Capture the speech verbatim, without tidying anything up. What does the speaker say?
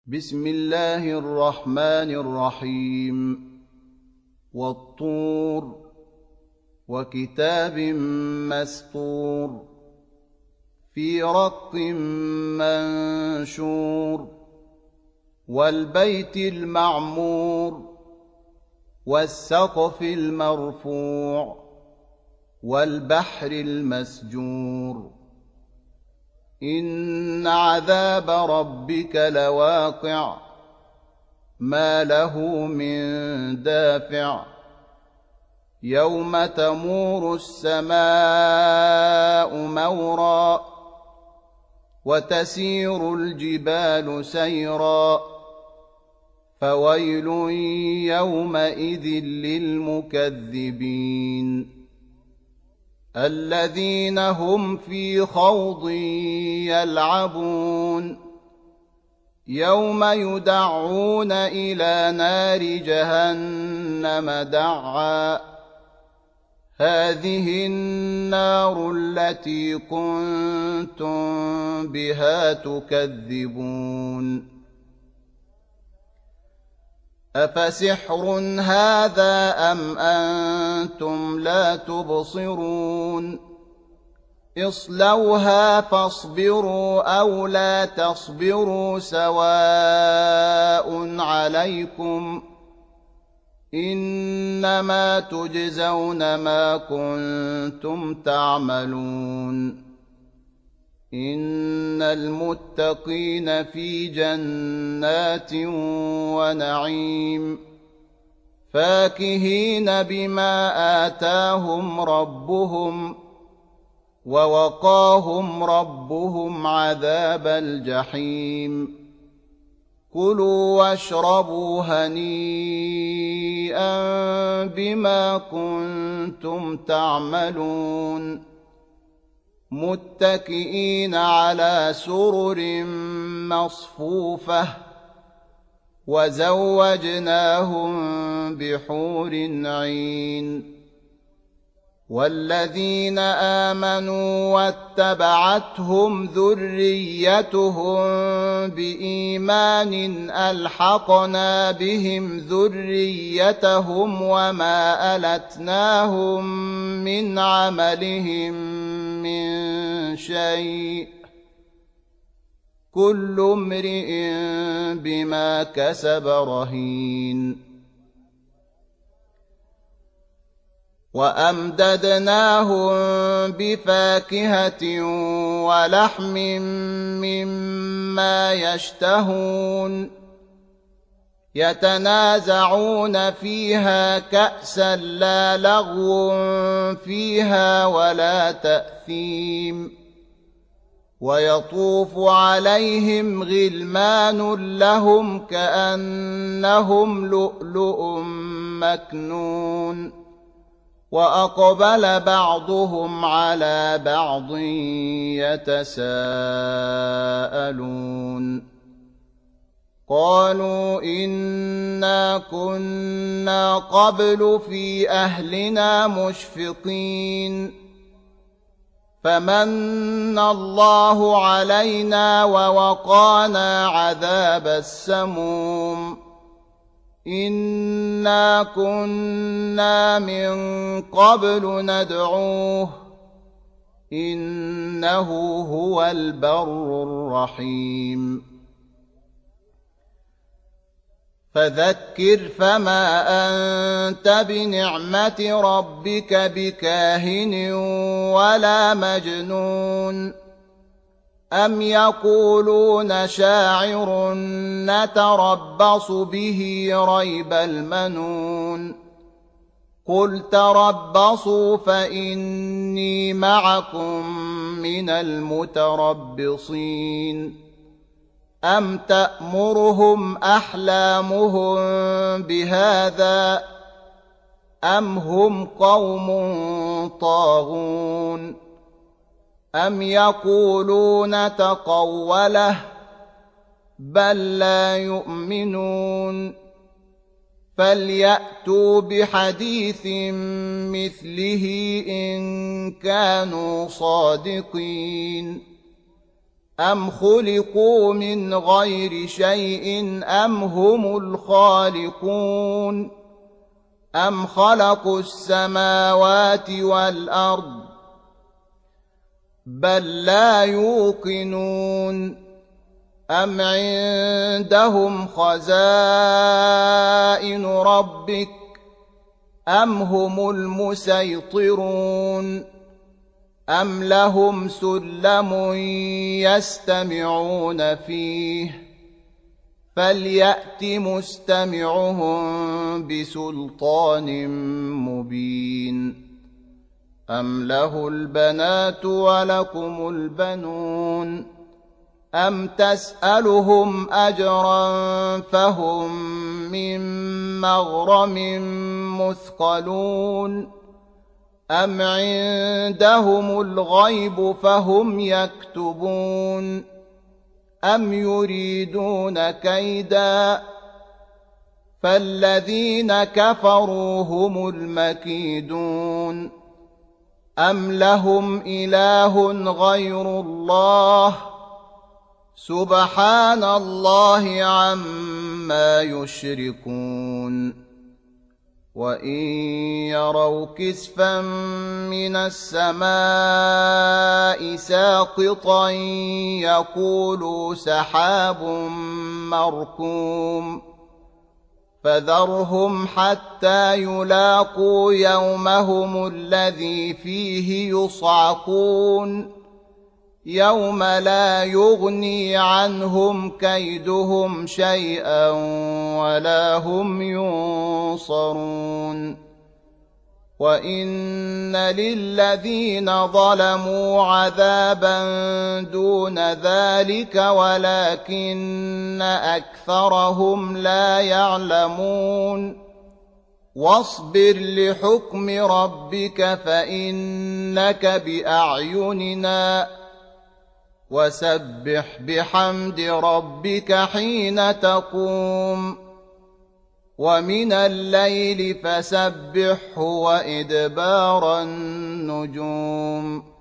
بسم الله الرحمن الرحيم والطور وكتاب مسطور في رق منشور والبيت المعمور والسقف المرفوع والبحر المسجور إن عذاب ربك لواقع ما له من دافع يوم تمور السماء مورا وتسير الجبال سيرا فويل يومئذ للمكذبين الذين هم في خوض يلعبون يوم يدعون إلى نار جهنم دعا هذه النار التي كنتم بها تكذبون أفسحر هذا أم أنتم لا تبصرون اصلوها فاصبروا أو لا تصبروا سواء عليكم إنما تجزون ما كنتم تعملون إن المتقين في جنات ونعيم فاكهين بما آتاهم ربهم ووقاهم ربهم عذاب الجحيم كلوا واشربوا هنيئا بما كنتم تعملون متكئين على سرر مصفوفة وزوجناهم بحور عين والذين آمنوا واتبعتهم ذريتهم بإيمان ألحقنا بهم ذريتهم وما ألتناهم من عملهم من شيء كل امرئ بما كسب رهين وأمددناهم بفاكهة ولحم مما يشتهون يتنازعون فيها كأسا لا لغو فيها ولا تأثيم ويطوف عليهم غلمان لهم كأنهم لؤلؤ مكنون وأقبل بعضهم على بعض يتساءلون قالوا إنا كنا قبل في أهلنا مشفقين فمن الله علينا ووقانا عذاب السموم إنا كنا من قبل ندعوه إنه هو البر الرحيم فذكر فما أنت بنعمة ربك بكاهن ولا مجنون أم يقولون شاعر نتربص به ريب المنون قل تربصوا فإني معكم من المتربصين أم تأمرهم أحلامهم بهذا أم هم قوم طاغون أم يقولون تقوله بل لا يؤمنون فليأتوا بحديث مثله إن كانوا صادقين أم خلقوا من غير شيء أم هم الخالقون أم خلقوا السماوات والأرض بل لا يوقنون أم عندهم خزائن ربك أم هم المسيطرون أم لهم سلم يستمعون فيه فليأت مستمعهم بسلطان مبين أم له البنات ولكم البنون أم تسألهم أجرا فهم من مغرم مثقلون أم عندهم الغيب فهم يكتبون أم يريدون كيدا فالذين كفروا هم المكيدون أم لهم إله غير الله سبحان الله عما يشركون وإن يروا كسفا من السماء ساقطا يقولوا سحاب مركوم فذرهم حتى يلاقوا يومهم الذي فيه يصعقون يوم لا يغني عنهم كيدهم شيئا ولا هم ينصرون وإن للذين ظلموا عذابا دون ذلك ولكن أكثرهم لا يعلمون واصبر لحكم ربك فإنك بأعيننا وسبح بحمد ربك حين تقوم ومن الليل فسبحه وإدبار النجوم